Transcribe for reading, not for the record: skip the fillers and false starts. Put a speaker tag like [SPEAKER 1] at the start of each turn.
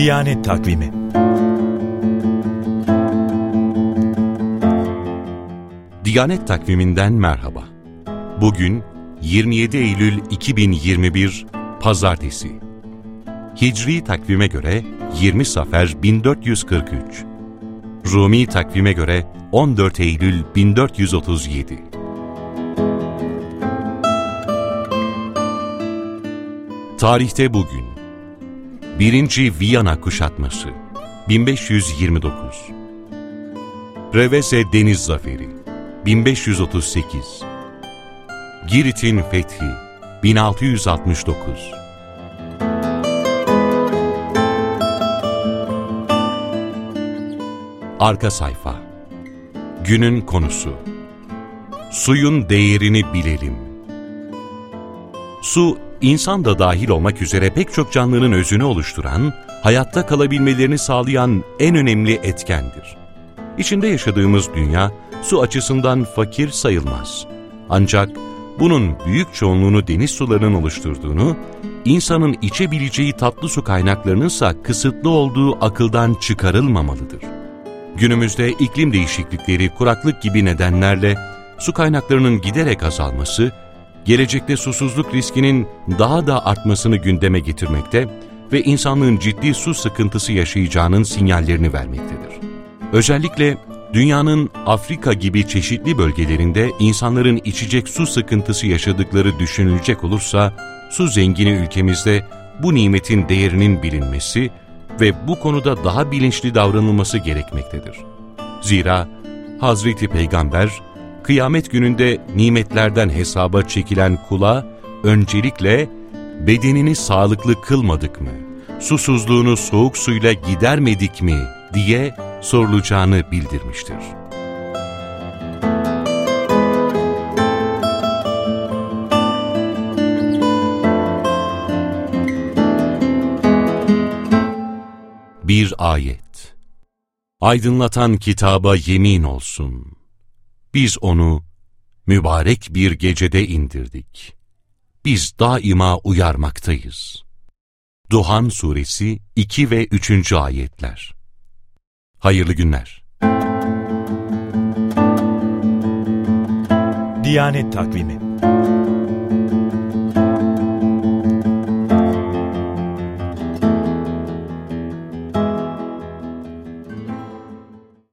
[SPEAKER 1] Diyanet Takvimi.
[SPEAKER 2] Diyanet Takvimi'nden merhaba. Bugün 27 Eylül 2021 Pazartesi. Hicri takvime göre 20 Safer 1443. Rumi takvime göre 14 Eylül 1437. Tarihte bugün 1. Viyana kuşatması 1529. Reveze Deniz Zaferi 1538. Girit'in fethi 1669. Arka sayfa. Günün konusu: suyun değerini bilelim. Su, insan da dahil olmak üzere pek çok canlının özünü oluşturan, hayatta kalabilmelerini sağlayan en önemli etkendir. İçinde yaşadığımız dünya, su açısından fakir sayılmaz. Ancak bunun büyük çoğunluğunu deniz sularının oluşturduğunu, insanın içebileceği tatlı su kaynaklarınınsa kısıtlı olduğu akıldan çıkarılmamalıdır. Günümüzde iklim değişiklikleri, kuraklık gibi nedenlerle su kaynaklarının giderek azalması, gelecekte susuzluk riskinin daha da artmasını gündeme getirmekte ve insanlığın ciddi su sıkıntısı yaşayacağının sinyallerini vermektedir. Özellikle dünyanın Afrika gibi çeşitli bölgelerinde insanların içecek su sıkıntısı yaşadıkları düşünülecek olursa, su zengini ülkemizde bu nimetin değerinin bilinmesi ve bu konuda daha bilinçli davranılması gerekmektedir. Zira Hazreti Peygamber, kıyamet gününde nimetlerden hesaba çekilen kula öncelikle bedenini sağlıklı kılmadık mı, susuzluğunu soğuk suyla gidermedik mi diye sorulacağını bildirmiştir. Bir ayet. Aydınlatan kitaba yemin olsun. Biz onu mübarek bir gecede indirdik. Biz daima uyarmaktayız. Duhan Suresi 2 ve 3. ayetler. Hayırlı günler.
[SPEAKER 1] Diyanet Takvimi.